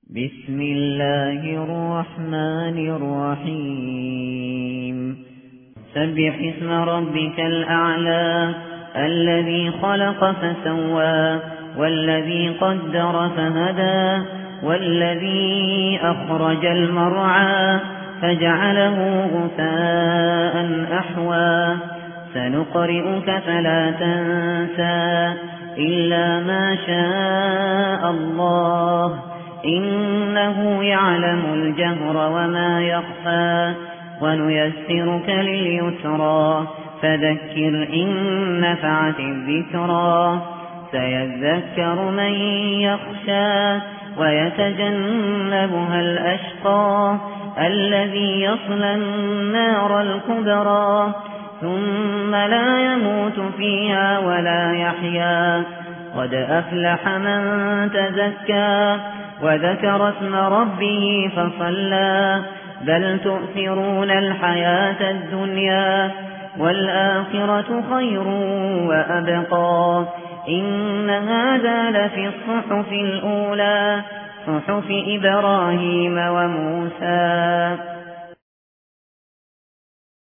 بسم الله الرحمن الرحيم سبح اسم ربك الأعلى الذي خلق فسوى والذي قدر فهدى والذي أخرج المرعى فجعله غثاء أحوى سنقرئك فلا تنسى إلا ما شاء الله إنه يعلم الجهر وما يخفى ونيسرك لليسرى فذكر إن نفعت الذكرى سيذكر من يخشى ويتجنبها الأشقى الذي يصلى النار الكبرى ثم لا يموت فيها ولا يحيا قد أفلح من تزكى وذكر اسم ربه فصلى بل تؤثرون الحياة الدنيا والآخرة خير وأبقى إن هذا لفي الصحف الأولى صحف إبراهيم وموسى